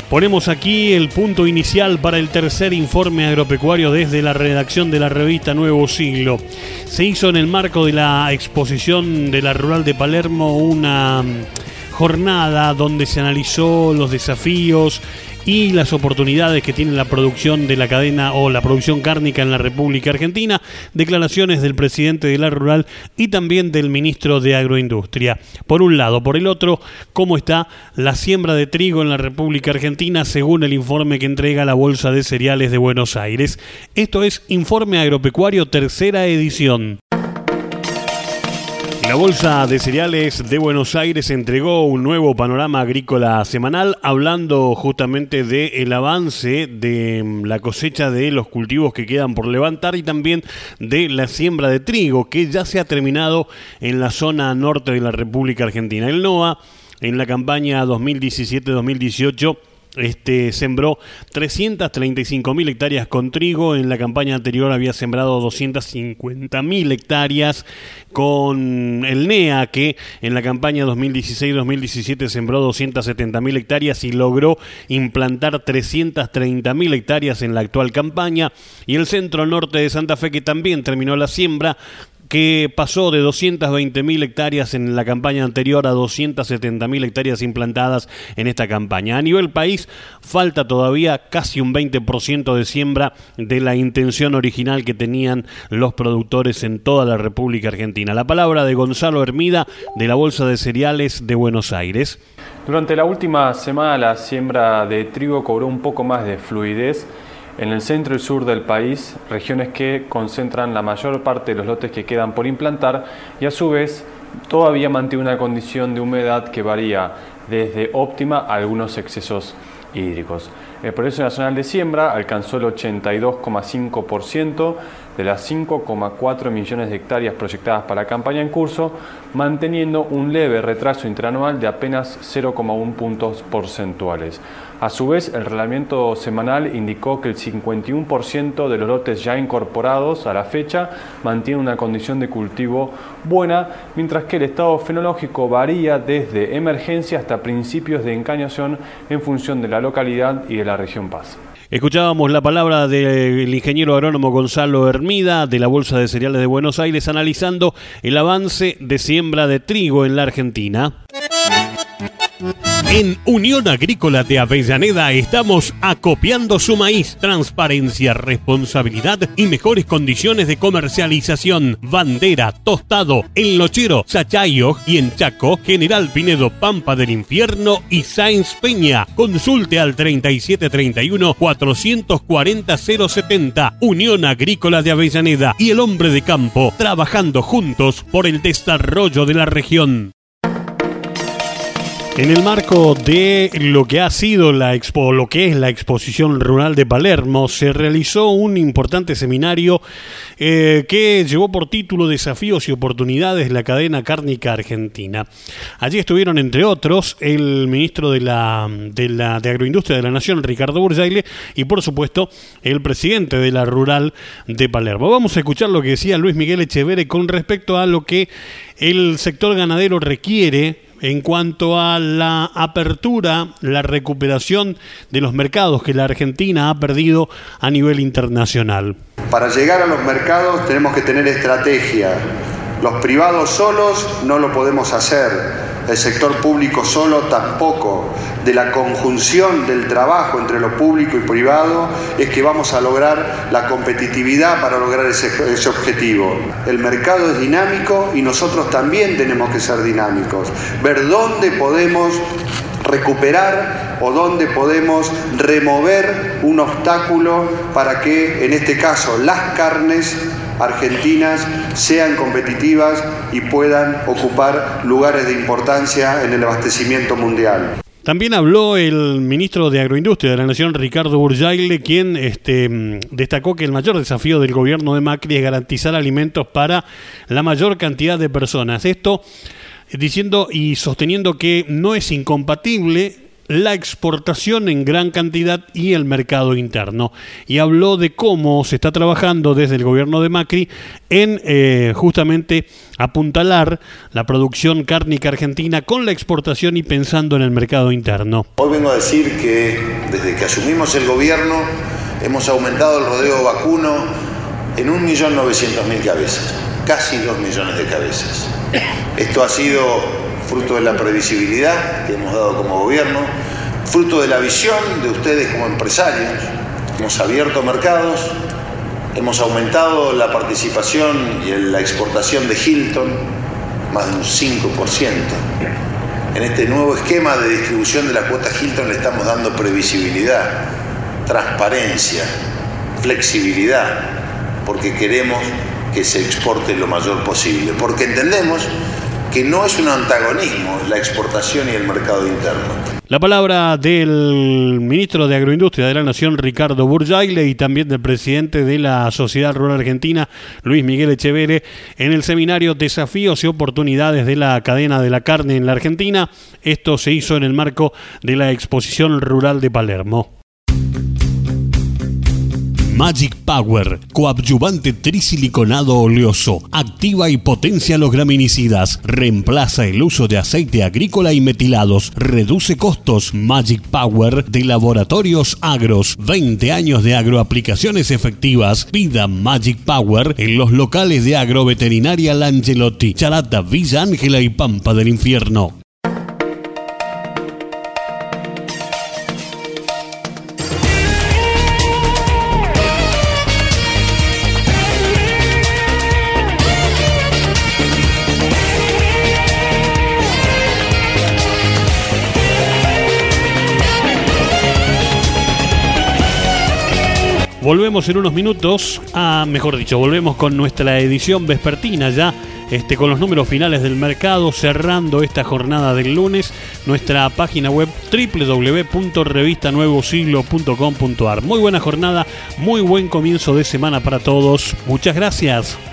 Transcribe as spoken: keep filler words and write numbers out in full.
Ponemos aquí el punto inicial para el tercer informe agropecuario desde la redacción de la revista Nuevo Siglo. Se hizo en el marco de la exposición de la Rural de Palermo una jornada donde se analizó los desafíos y las oportunidades que tiene la producción de la cadena o la producción cárnica en la República Argentina, declaraciones del presidente de la Rural y también del ministro de Agroindustria. Por un lado, por el otro, cómo está la siembra de trigo en la República Argentina según el informe que entrega la Bolsa de Cereales de Buenos Aires. Esto es Informe Agropecuario, tercera edición. La Bolsa de Cereales de Buenos Aires entregó un nuevo panorama agrícola semanal, hablando justamente del avance de la cosecha de los cultivos que quedan por levantar y también de la siembra de trigo, que ya se ha terminado en la zona norte de la República Argentina. El NOA, en la campaña dos mil diecisiete dos mil dieciocho, Este sembró trescientas treinta y cinco mil hectáreas con trigo. En la campaña anterior había sembrado doscientas cincuenta mil hectáreas con el NEA, que en la campaña dos mil dieciséis dos mil diecisiete sembró doscientas setenta mil hectáreas y logró implantar trescientas treinta mil hectáreas en la actual campaña. Y el centro norte de Santa Fe, que también terminó la siembra, que pasó de doscientas veinte mil hectáreas en la campaña anterior a doscientas setenta mil hectáreas implantadas en esta campaña. A nivel país, falta todavía casi un veinte por ciento de siembra de la intención original que tenían los productores en toda la República Argentina. La palabra de Gonzalo Hermida, de la Bolsa de Cereales de Buenos Aires. Durante la última semana, la siembra de trigo cobró un poco más de fluidez en el centro y sur del país, regiones que concentran la mayor parte de los lotes que quedan por implantar, y a su vez todavía mantiene una condición de humedad que varía desde óptima a algunos excesos hídricos. El Progreso Nacional de Siembra alcanzó el ochenta y dos coma cinco por ciento de las cinco coma cuatro millones de hectáreas proyectadas para la campaña en curso, manteniendo un leve retraso interanual de apenas cero coma uno puntos porcentuales. A su vez, el relevamiento semanal indicó que el cincuenta y uno por ciento de los lotes ya incorporados a la fecha mantiene una condición de cultivo buena, mientras que el estado fenológico varía desde emergencia hasta principios de encañación en función de la localidad y de la región Paz. Escuchábamos la palabra del ingeniero agrónomo Gonzalo Hermida, de la Bolsa de Cereales de Buenos Aires, analizando el avance de siembra de trigo en la Argentina. En Unión Agrícola de Avellaneda estamos acopiando su maíz. Transparencia, responsabilidad y mejores condiciones de comercialización. Bandera, Tostado, El Nochero, Sachayo y en Chaco, General Pinedo, Pampa del Infierno y Sáenz Peña. Consulte al treinta y siete treinta y uno cuatrocientos cuarenta cero setenta. Unión Agrícola de Avellaneda y el hombre de campo, trabajando juntos por el desarrollo de la región. En el marco de lo que ha sido la expo, lo que es la exposición rural de Palermo, se realizó un importante seminario eh, que llevó por título Desafíos y oportunidades de la cadena cárnica argentina. Allí estuvieron, entre otros, el ministro de la de la de Agroindustria de la Nación, Ricardo Burjaile, y por supuesto el presidente de la Rural de Palermo. Vamos a escuchar lo que decía Luis Miguel Echeverre con respecto a lo que el sector ganadero requiere en cuanto a la apertura, la recuperación de los mercados que la Argentina ha perdido a nivel internacional. Para llegar a los mercados tenemos que tener estrategia. Los privados solos no lo podemos hacer, el sector público solo tampoco. De la conjunción del trabajo entre lo público y privado es que vamos a lograr la competitividad para lograr ese, ese objetivo. El mercado es dinámico y nosotros también tenemos que ser dinámicos. Ver dónde podemos recuperar o dónde podemos remover un obstáculo para que, en este caso, las carnes argentinas sean competitivas y puedan ocupar lugares de importancia en el abastecimiento mundial. También habló el ministro de Agroindustria de la Nación, Ricardo Burjaile, quien este, destacó que el mayor desafío del gobierno de Macri es garantizar alimentos para la mayor cantidad de personas. Esto diciendo y sosteniendo que no es incompatible la exportación en gran cantidad y el mercado interno. Y habló de cómo se está trabajando desde el gobierno de Macri en eh, justamente apuntalar la producción cárnica argentina con la exportación y pensando en el mercado interno. Hoy vengo a decir que desde que asumimos el gobierno hemos aumentado el rodeo vacuno en un millón novecientos mil cabezas, casi dos millones de cabezas. Esto ha sido fruto de la previsibilidad que hemos dado como gobierno, fruto de la visión de ustedes como empresarios. Hemos abierto mercados, hemos aumentado la participación y la exportación de Hilton, más de un cinco por ciento. En este nuevo esquema de distribución de la cuota Hilton le estamos dando previsibilidad, transparencia, flexibilidad, porque queremos que se exporte lo mayor posible, porque entendemos que no es un antagonismo la exportación y el mercado interno. La palabra del ministro de Agroindustria de la Nación, Ricardo Burjaile, y también del presidente de la Sociedad Rural Argentina, Luis Miguel Echeverre, en el seminario Desafíos y Oportunidades de la Cadena de la Carne en la Argentina. Esto se hizo en el marco de la Exposición Rural de Palermo. Magic Power, coadyuvante trisiliconado oleoso, activa y potencia los graminicidas, reemplaza el uso de aceite agrícola y metilados, reduce costos. Magic Power de Laboratorios Agros, veinte años de agroaplicaciones efectivas. Pida Magic Power en los locales de Agroveterinaria Langelotti, Charata, Villa Ángela y Pampa del Infierno. Volvemos en unos minutos, a, mejor dicho, volvemos con nuestra edición vespertina ya, este, con los números finales del mercado, cerrando esta jornada del lunes, nuestra página web doble u doble u doble u punto revista nuevo siglo punto com punto a r. Muy buena jornada, muy buen comienzo de semana para todos, muchas gracias.